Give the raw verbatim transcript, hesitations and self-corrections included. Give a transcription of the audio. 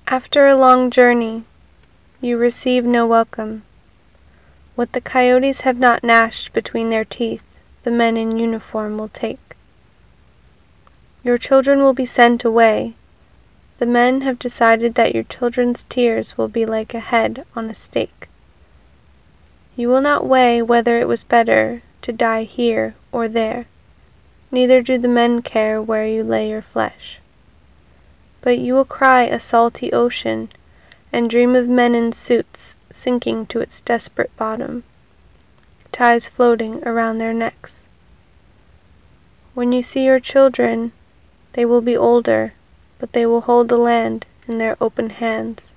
After a long journey, you receive no welcome. What the coyotes have not gnashed between their teeth, the men in uniform will take. Your children will be sent away. The men have decided that your children's tears will be like a head on a stake. You will not weigh whether it was better to die here or there, neither do the men care where you lay your flesh. But you will cry a salty ocean, and dream of men in suits sinking to its desperate bottom, ties floating around their necks. When you see your children, they will be older, but they will hold the land in their open hands.